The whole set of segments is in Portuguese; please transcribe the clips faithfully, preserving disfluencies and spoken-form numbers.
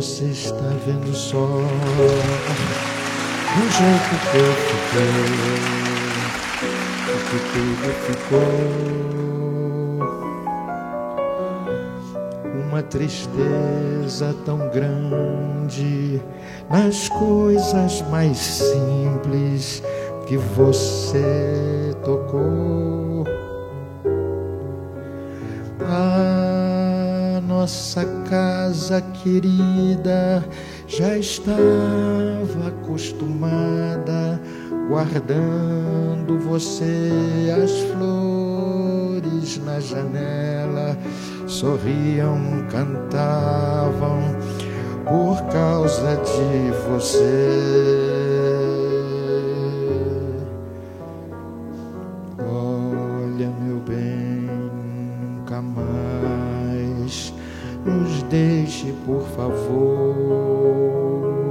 você está vendo só do jeito que eu fiquei, que tudo ficou uma tristeza tão grande nas coisas mais simples que você tocou. A nossa casa querida já estava acostumada, guardando você, as flores na janela sorriam, cantavam por causa de você. Olha, meu bem, nunca mais nos deixe, por favor.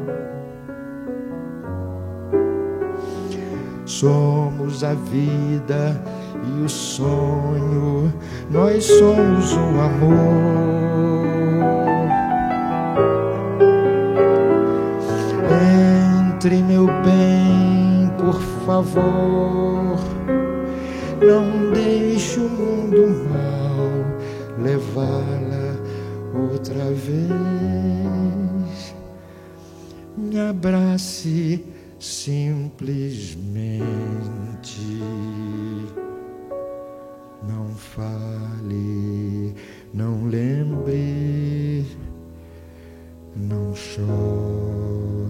Somos a vida e o sonho, nós somos o amor. Entre, meu bem, por favor, não deixe o mundo mal levá-la outra vez. Me abrace simplesmente, não fale, não lembre, não chore.